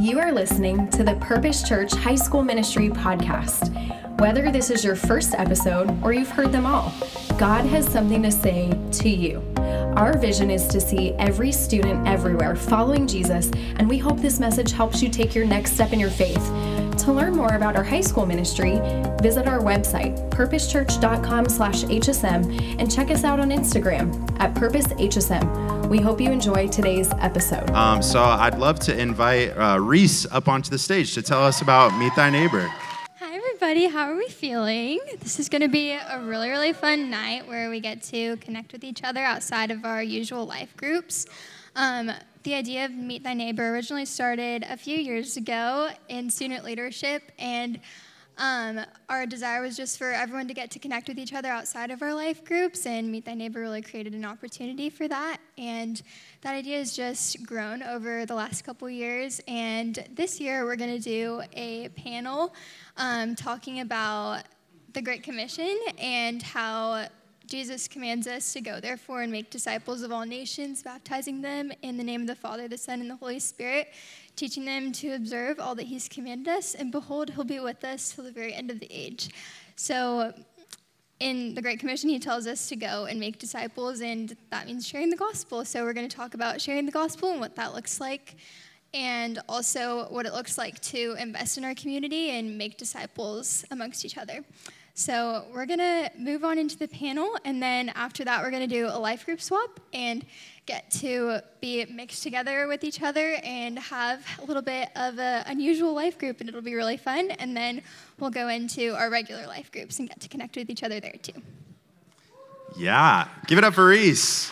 You are listening to the Purpose Church High School Ministry podcast. Whether this is your first episode or you've heard them all, God has something to say to you. Our vision is to see every student everywhere following Jesus, and we hope this message helps you take your next step in your faith. To learn more about our high school ministry, visit our website, purposechurch.com/HSM, and check us out on Instagram at PurposeHSM. We hope you enjoy today's episode. So I'd love to invite Reese up onto the stage to tell us about Meet Thy Neighbor. Hi, everybody. How are we feeling? This is going to be a really, really fun night where we get to connect with each other outside of our usual life groups. The idea of Meet Thy Neighbor originally started a few years ago in student leadership, and our desire was just for everyone to get to connect with each other outside of our life groups, and Meet Thy Neighbor really created an opportunity for that, and that idea has just grown over the last couple years, and this year we're going to do a panel talking about the Great Commission and how Jesus commands us to go, therefore, and make disciples of all nations, baptizing them in the name of the Father, the Son, and the Holy Spirit, teaching them to observe all that he's commanded us, and behold, he'll be with us till the very end of the age. So in the Great Commission, he tells us to go and make disciples, and that means sharing the gospel. So we're going to talk about sharing the gospel and what that looks like, and also what it looks like to invest in our community and make disciples amongst each other. So we're going to move on into the panel, and then after that, we're going to do a life group swap and get to be mixed together with each other and have a little bit of an unusual life group, and it'll be really fun. And then we'll go into our regular life groups and get to connect with each other there, too. Yeah. Give it up for Reese.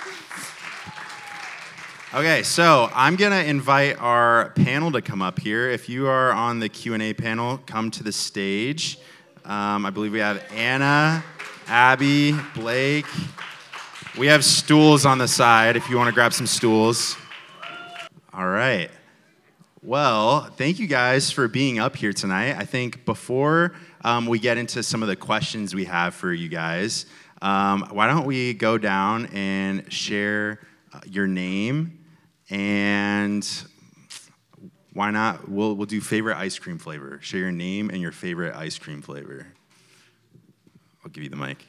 Okay, so I'm going to invite our panel to come up here. If you are on the Q&A panel, come to the stage. I believe we have Anna, Abby, Blake. We have stools on the side if you want to grab some stools. All right. Well, thank you guys for being up here tonight. I think before we get into some of the questions we have for you guys, why don't we go down and share your name, and why not, we'll do favorite ice cream flavor. Share your name and your favorite ice cream flavor. I'll give you the mic.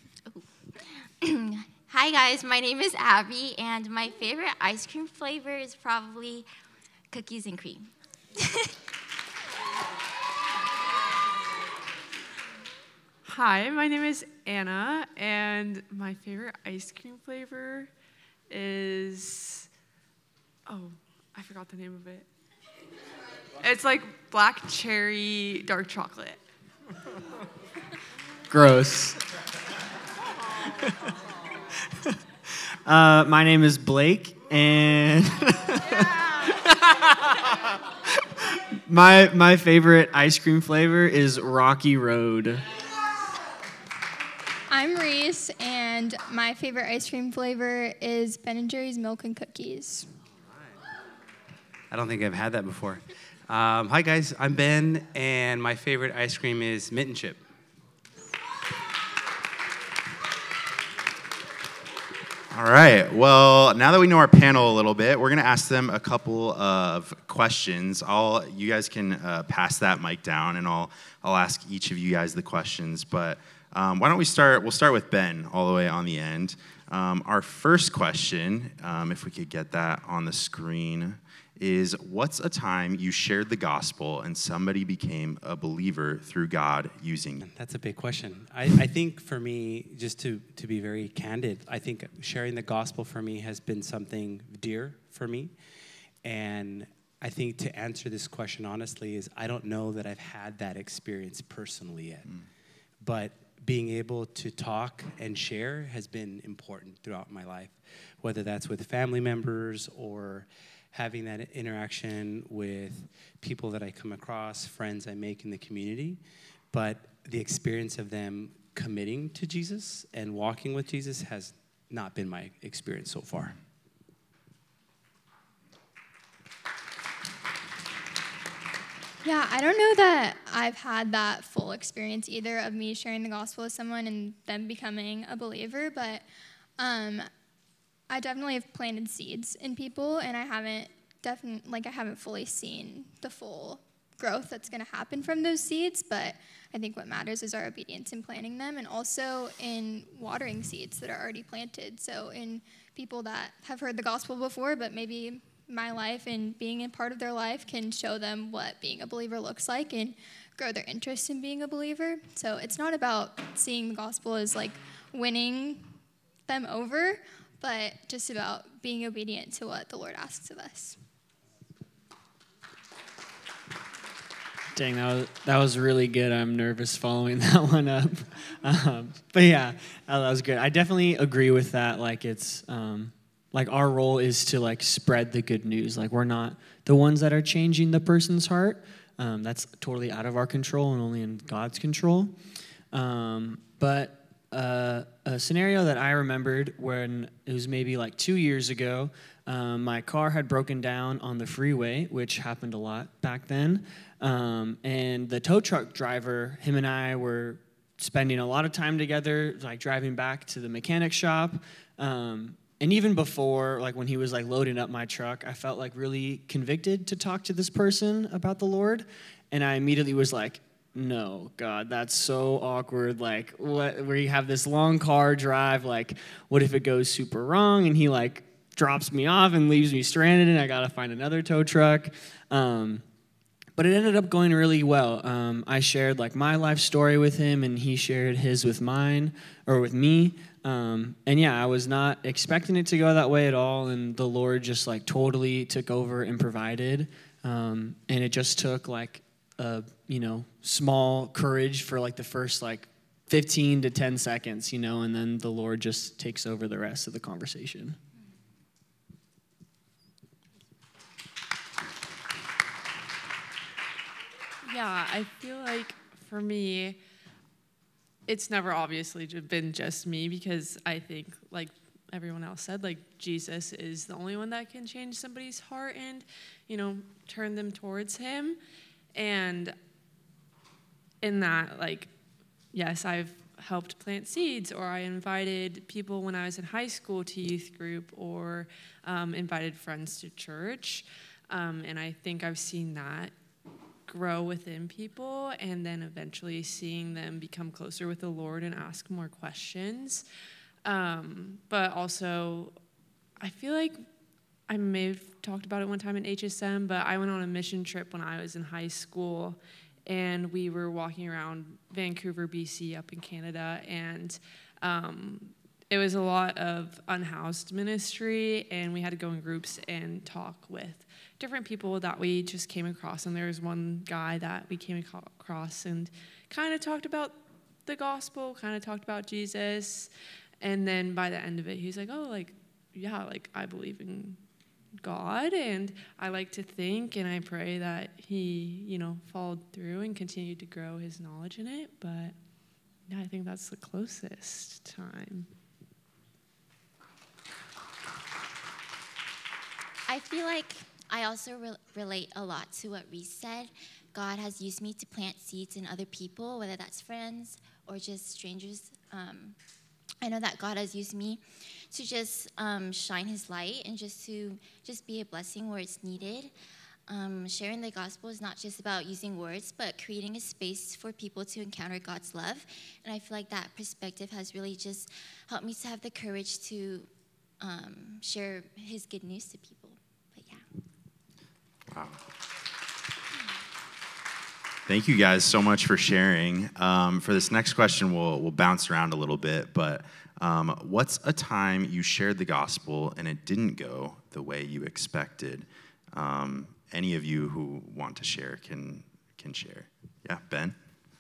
Hi, guys. My name is Abby, and my favorite ice cream flavor is probably cookies and cream. Hi, my name is Anna, and my favorite ice cream flavor is, I forgot the name of it. It's like black cherry dark chocolate. Gross. My name is Blake, and my favorite ice cream flavor is Rocky Road. I'm Reese, and my favorite ice cream flavor is Ben & Jerry's Milk and Cookies. I don't think I've had that before. Hi, guys. I'm Ben, and my favorite ice cream is Mint and Chip. All right. Well, now that we know our panel a little bit, we're going to ask them a couple of questions. You guys can pass that mic down, and I'll ask each of you guys the questions. But why don't we start? We'll start with Ben all the way on the end. Our first question, if we could get that on the screen, is what's a time you shared the gospel and somebody became a believer through God using you? That's a big question. I think for me, just to be very candid, I think sharing the gospel for me has been something dear for me. And I think to answer this question honestly is I don't know that I've had that experience personally yet. But being able to talk and share has been important throughout my life, whether that's with family members or having that interaction with people that I come across, friends I make in the community. But the experience of them committing to Jesus and walking with Jesus has not been my experience so far. Yeah, I don't know that I've had that full experience either of me sharing the gospel with someone and them becoming a believer, but I definitely have planted seeds in people, and I haven't definitely, like, I haven't fully seen the full growth that's going to happen from those seeds, but I think what matters is our obedience in planting them, and also in watering seeds that are already planted. So in people that have heard the gospel before, but maybe my life and being a part of their life can show them what being a believer looks like and grow their interest in being a believer. So it's not about seeing the gospel as like winning them over, but just about being obedient to what the Lord asks of us. Dang, that was really good. I'm nervous following that one up. But yeah, that was good. I definitely agree with that. Like it's, like our role is to like spread the good news. Like we're not the ones that are changing the person's heart. That's totally out of our control and only in God's control. But a scenario that I remembered when it was maybe like 2 years ago, my car had broken down on the freeway, which happened a lot back then. And the tow truck driver, him and I were spending a lot of time together, like driving back to the mechanic shop. And even before, like when he was like loading up my truck, I felt like really convicted to talk to this person about the Lord. And I immediately was like, no, God, that's so awkward. Like, what? Where you have this long car drive, like, what if it goes super wrong? And he like drops me off and leaves me stranded, and I gotta find another tow truck. But it ended up going really well. I shared like my life story with him, and he shared his with me. And yeah, I was not expecting it to go that way at all, and the Lord just like totally took over and provided. And it just took like small courage for like the first like 15 to 10 seconds, and then the Lord just takes over the rest of the conversation. Yeah, I feel like for me, it's never obviously been just me, because I think, like everyone else said, like Jesus is the only one that can change somebody's heart and, turn them towards him. And in that, like, yes, I've helped plant seeds, or I invited people when I was in high school to youth group, or invited friends to church. And I think I've seen that grow within people, and then eventually seeing them become closer with the Lord and ask more questions. But also, I feel like I may have talked about it one time in HSM, but I went on a mission trip when I was in high school, and we were walking around Vancouver, BC, up in Canada, and it was a lot of unhoused ministry, and we had to go in groups and talk with different people that we just came across. And there was one guy that we came across and kind of talked about the gospel, kind of talked about Jesus. And then by the end of it, he was like, oh, like, yeah, like I believe in God, and I like to think and I pray that he, followed through and continued to grow his knowledge in it. But yeah, I think that's the closest time. I feel like I also relate a lot to what Reese said. God has used me to plant seeds in other people, whether that's friends or just strangers. I know that God has used me to just shine his light and just to be a blessing where it's needed. Sharing the gospel is not just about using words, but creating a space for people to encounter God's love. And I feel like that perspective has really just helped me to have the courage to share his good news to people. But yeah. Wow. Thank you guys so much for sharing. For this next question, we'll bounce around a little bit, but what's a time you shared the gospel and it didn't go the way you expected? Any of you who want to share can share. Yeah, Ben?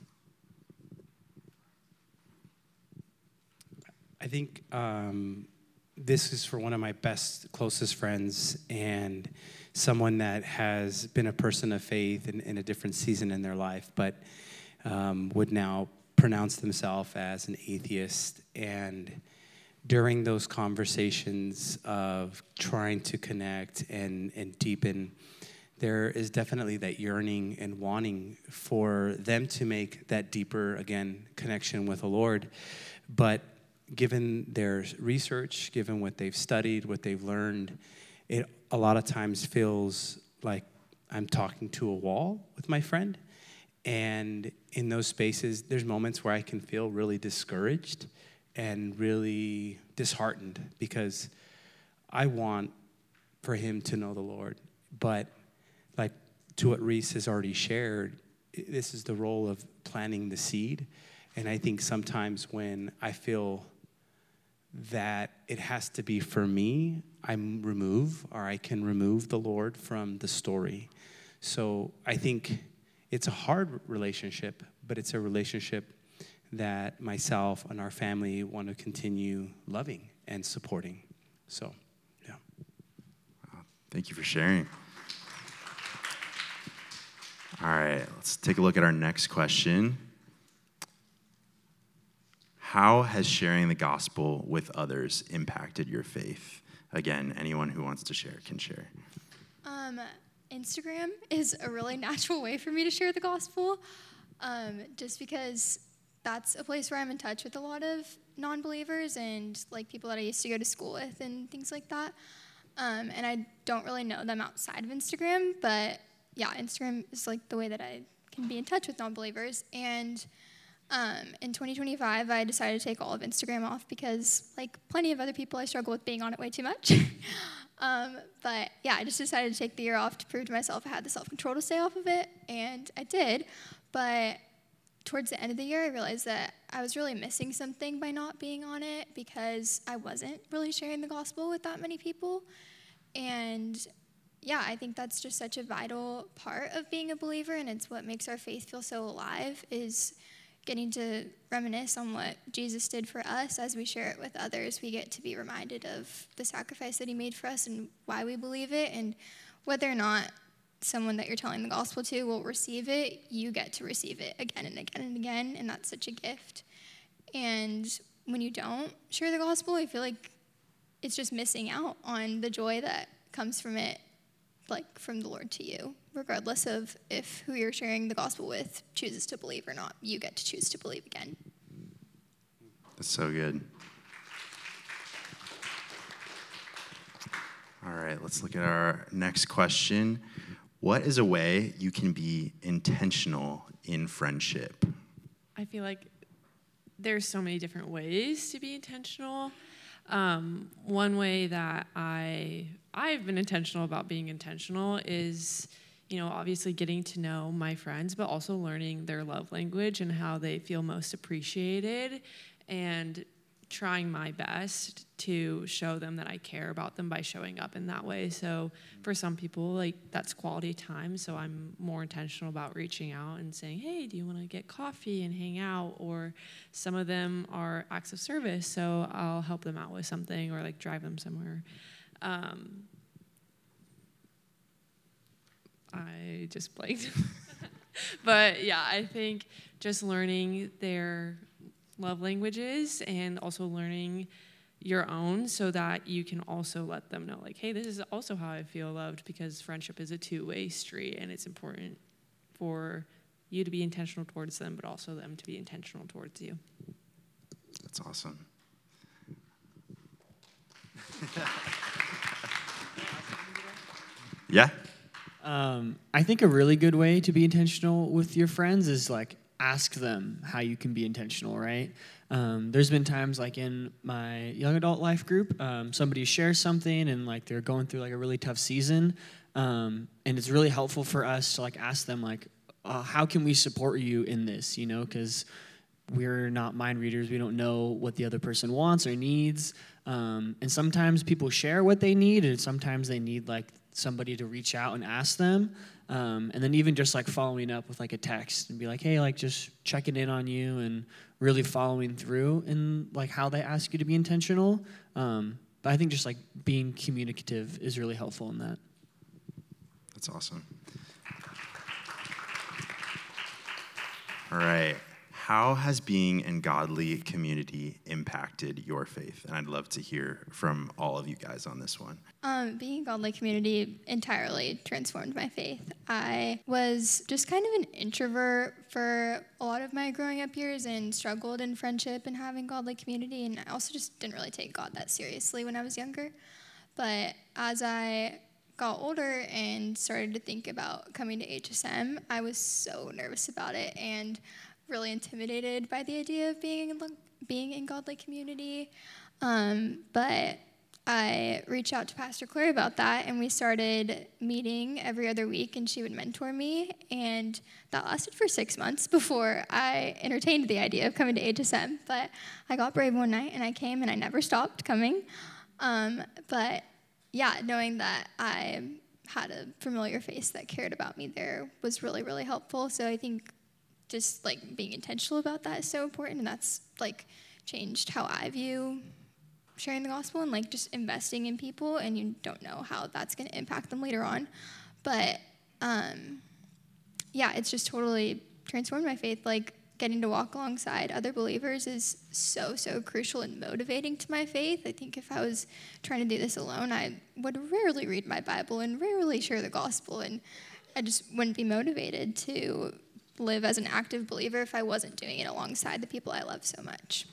I think this is for one of my closest friends, and someone that has been a person of faith in a different season in their life, but would now pronounce themselves as an atheist. And during those conversations of trying to connect and deepen, there is definitely that yearning and wanting for them to make that deeper, again, connection with the Lord. But given their research, given what they've studied, what they've learned, it a lot of times feels like I'm talking to a wall with my friend. And in those spaces, there's moments where I can feel really discouraged and really disheartened because I want for him to know the Lord. But like to what Reese has already shared, this is the role of planting the seed. And I think sometimes when I feel that it has to be for me, I can remove the Lord from the story. So I think it's a hard relationship, but it's a relationship that myself and our family want to continue loving and supporting. So, yeah. Wow, thank you for sharing. All right, let's take a look at our next question. How has sharing the gospel with others impacted your faith? Again, anyone who wants to share can share. Instagram is a really natural way for me to share the gospel, just because that's a place where I'm in touch with a lot of non-believers and like people that I used to go to school with and things like that. And I don't really know them outside of Instagram, but yeah, Instagram is like the way that I can be in touch with non-believers. And in 2025, I decided to take all of Instagram off because, like plenty of other people, I struggle with being on it way too much. But yeah, I just decided to take the year off to prove to myself I had the self-control to stay off of it, and I did. But towards the end of the year, I realized that I was really missing something by not being on it because I wasn't really sharing the gospel with that many people. And yeah, I think that's just such a vital part of being a believer, and it's what makes our faith feel so alive, is getting to reminisce on what Jesus did for us. As we share it with others, we get to be reminded of the sacrifice that he made for us and why we believe it. And whether or not someone that you're telling the gospel to will receive it, you get to receive it again and again and again, and that's such a gift. And when you don't share the gospel, I feel like it's just missing out on the joy that comes from it, like from the Lord to you. Regardless of if who you're sharing the gospel with chooses to believe or not, you get to choose to believe again. That's so good. All right, let's look at our next question. What is a way you can be intentional in friendship? I feel like there's so many different ways to be intentional. One way that I've been intentional about being intentional is, obviously getting to know my friends, but also learning their love language and how they feel most appreciated, and trying my best to show them that I care about them by showing up in that way. So for some people, like, that's quality time, so I'm more intentional about reaching out and saying, hey, do you want to get coffee and hang out? Or some of them are acts of service, so I'll help them out with something or like drive them somewhere. I just blanked. But yeah, I think just learning their love languages and also learning your own so that you can also let them know, like, hey, this is also how I feel loved, because friendship is a two-way street, and it's important for you to be intentional towards them, but also them to be intentional towards you. That's awesome. Yeah. I think a really good way to be intentional with your friends is like ask them how you can be intentional, right? There's been times like in my young adult life group, somebody shares something and like they're going through like a really tough season, and it's really helpful for us to like ask them like, how can we support you in this? Because we're not mind readers. We don't know what the other person wants or needs, and sometimes people share what they need, and sometimes they need like somebody to reach out and ask them, and then even just like following up with like a text and be like, hey, like just checking in on you and really following through in like how they ask you to be intentional. But I think just like being communicative is really helpful in that. That's awesome. All right. How has being in godly community impacted your faith? And I'd love to hear from all of you guys on this one. Being in godly community entirely transformed my faith. I was just kind of an introvert for a lot of my growing up years and struggled in friendship and having godly community, and I also just didn't really take God that seriously when I was younger. But as I got older and started to think about coming to HSM, I was so nervous about it and really intimidated by the idea of being in godly community. But I reached out to Pastor Claire about that, and we started meeting every other week, and she would mentor me. And that lasted for 6 months before I entertained the idea of coming to HSM. But I got brave one night, and I came, and I never stopped coming. But yeah, knowing that I had a familiar face that cared about me there was really, really helpful. So I think just like being intentional about that is so important, and that's like changed how I view sharing the gospel and like just investing in people, and you don't know how that's going to impact them later on. But yeah, it's just totally transformed my faith. Like getting to walk alongside other believers is so, so crucial and motivating to my faith. I think if I was trying to do this alone, I would rarely read my Bible and rarely share the gospel, and I just wouldn't be motivated to live as an active believer if I wasn't doing it alongside the people I love so much.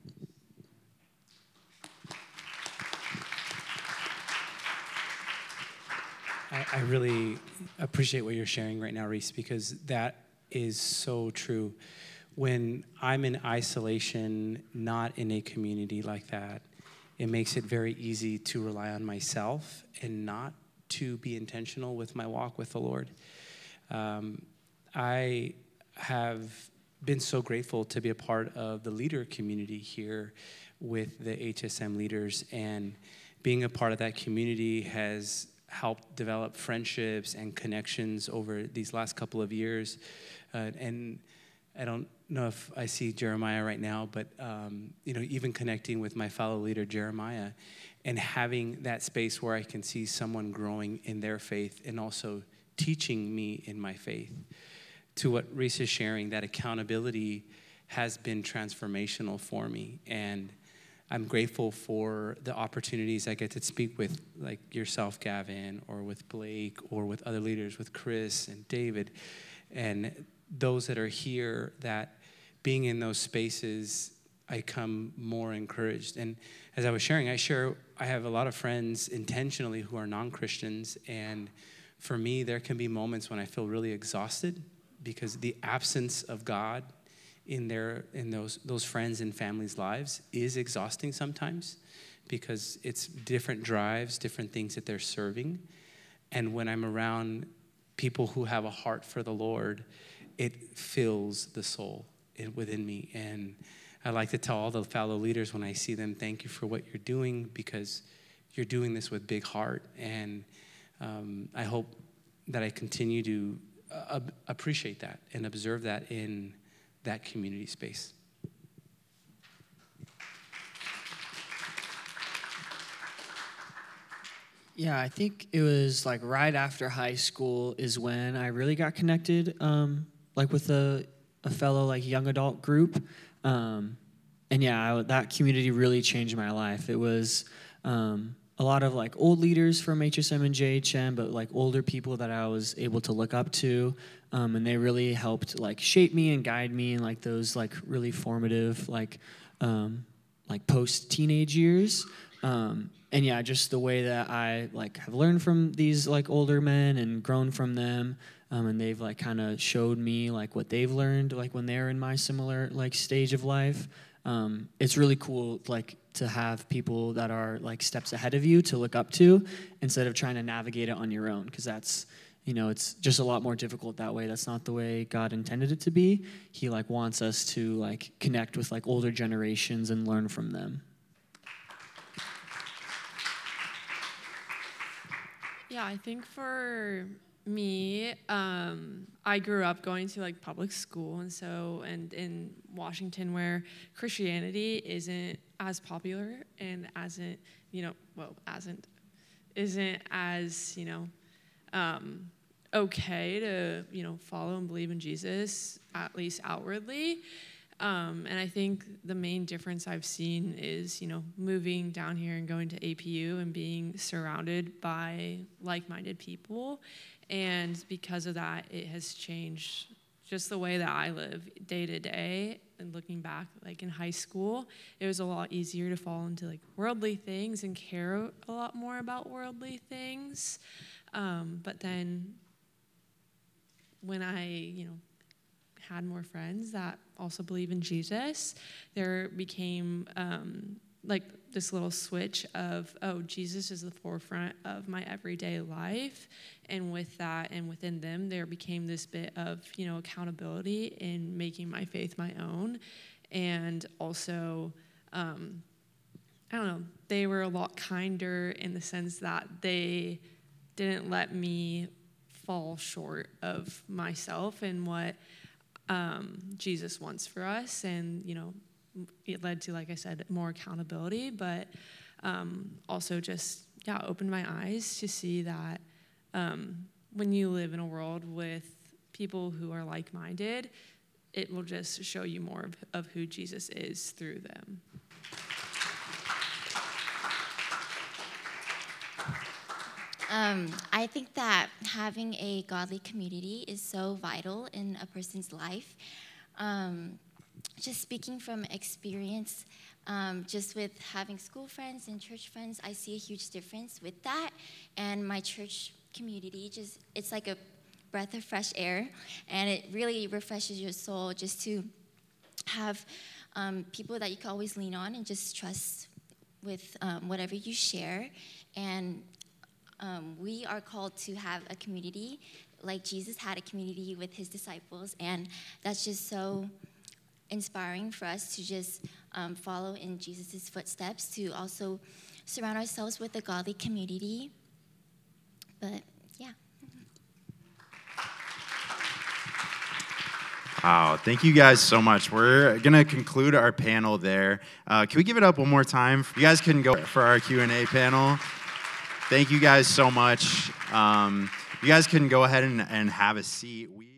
I really appreciate what you're sharing right now, Reese, because that is so true. When I'm in isolation, not in a community like that, it makes it very easy to rely on myself and not to be intentional with my walk with the Lord. I have been so grateful to be a part of the leader community here with the HSM leaders, and being a part of that community has helped develop friendships and connections over these last couple of years. And I don't know if I see Jeremiah right now, but even connecting with my fellow leader, Jeremiah, and having that space where I can see someone growing in their faith and also teaching me in my faith. To what Reese is sharing, that accountability has been transformational for me. And I'm grateful for the opportunities I get to speak with, like yourself, Gavin, or with Blake, or with other leaders, with Chris and David, and those that are here, that being in those spaces, I come more encouraged. And as I was sharing, I have a lot of friends intentionally who are non-Christians, and for me, there can be moments when I feel really exhausted because the absence of God in those friends and families' lives is exhausting sometimes, because it's different drives, different things that they're serving. And when I'm around people who have a heart for the Lord, it fills the soul within me. And I like to tell all the fellow leaders when I see them, thank you for what you're doing, because you're doing this with big heart. And I hope that I continue to appreciate that and observe that in that community space. Yeah, I think it was like right after high school is when I really got connected, like with a fellow like young adult group, and yeah, that community really changed my life. It was a lot of like old leaders from HSM and JHM, but like older people that I was able to look up to, and they really helped like shape me and guide me in like those like really formative like post-teenage years. And yeah, just the way that I like have learned from these like older men and grown from them, and they've like kind of showed me like what they've learned like when they're in my similar like stage of life. It's really cool like to have people that are like steps ahead of you to look up to instead of trying to navigate it on your own, because that's, it's just a lot more difficult that way. That's not the way God intended it to be. He like wants us to like connect with like older generations and learn from them. Yeah, I think for me, I grew up going to like public school, and in Washington, where Christianity isn't as popular and isn't as okay to follow and believe in Jesus, at least outwardly. And I think the main difference I've seen is, moving down here and going to APU and being surrounded by like-minded people. And because of that, it has changed just the way that I live day to day. And looking back, like in high school, it was a lot easier to fall into like worldly things and care a lot more about worldly things. But then when I, had more friends that also believe in Jesus, there became like this little switch of, oh, Jesus is the forefront of my everyday life. And with that and within them, there became this bit of, accountability in making my faith my own. And also, I don't know, they were a lot kinder in the sense that they didn't let me fall short of myself and what Jesus wants for us. And, it led to, like I said, more accountability, but also just, opened my eyes to see that when you live in a world with people who are like-minded, it will just show you more of who Jesus is through them. I think that having a godly community is so vital in a person's life. Just speaking from experience, just with having school friends and church friends, I see a huge difference with that. And my church community, it's like a breath of fresh air, and it really refreshes your soul just to have people that you can always lean on and just trust with whatever you share. And we are called to have a community like Jesus had a community with his disciples, and that's just so inspiring for us to just follow in Jesus' footsteps, to also surround ourselves with a godly community. But yeah. Wow, thank you guys so much. We're going to conclude our panel there. Can we give it up one more time? You guys can go for our Q&A panel. Thank you guys so much. You guys can go ahead and have a seat.